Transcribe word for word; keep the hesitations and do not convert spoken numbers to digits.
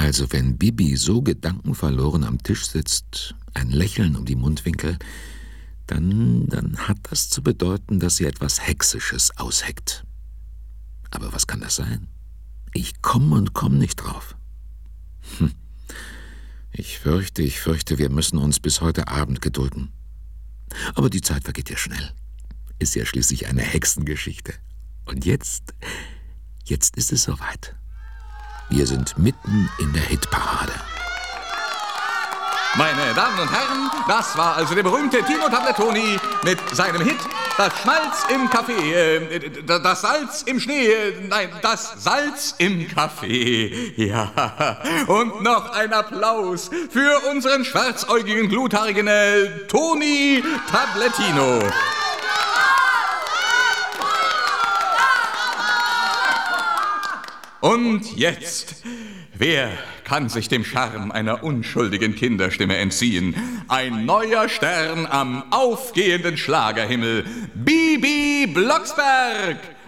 Also wenn Bibi so gedankenverloren am Tisch sitzt, ein Lächeln um die Mundwinkel, dann, dann hat das zu bedeuten, dass sie etwas Hexisches ausheckt. Aber was kann das sein? Ich komm und komm nicht drauf. Hm. Ich fürchte, ich fürchte, wir müssen uns bis heute Abend gedulden. Aber die Zeit vergeht ja schnell. Ist ja schließlich eine Hexengeschichte. Und jetzt, jetzt ist es soweit. Wir sind mitten in der Hitparade. Meine Damen und Herren, das war also der berühmte Tino Tablettoni mit seinem Hit Das Schmalz im Kaffee, äh, das Salz im Schnee, äh, nein, das Salz im Kaffee. Ja, und noch ein Applaus für unseren schwarzäugigen, gluthaarigen äh, Toni Tablettino. Und jetzt, wer kann sich dem Charme einer unschuldigen Kinderstimme entziehen? Ein neuer Stern am aufgehenden Schlagerhimmel, Bibi Blocksberg!